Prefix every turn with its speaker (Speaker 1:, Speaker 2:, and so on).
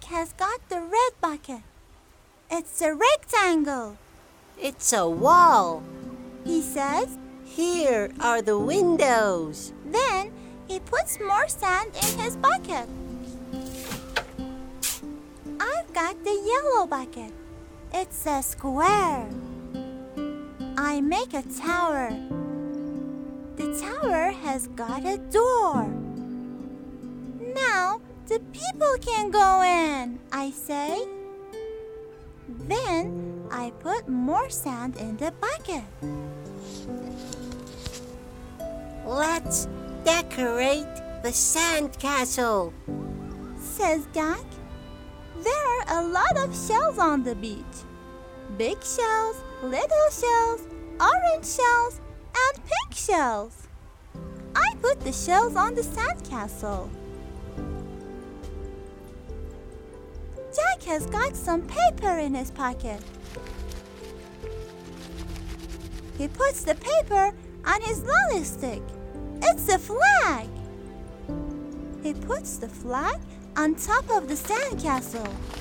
Speaker 1: has got the red bucket. It's a rectangle.
Speaker 2: It's a wall.
Speaker 1: He says.
Speaker 2: Here are the windows.
Speaker 1: Then he puts more sand in his bucket. I've got the yellow bucket. It's a square. I make a tower. The tower has got a door. Now the people can go in, I say. Then I put more sand in the bucket.
Speaker 2: Let's decorate the sandcastle,
Speaker 1: says Jack. There are a lot of shells on the beach. Big shells, little shells, orange shells, and pink shells. I put the shells on the sandcastle. Jack has got some paper in his pocket. He puts the paper on his lolly stick. It's a flag. He puts the flag on top of the sandcastle.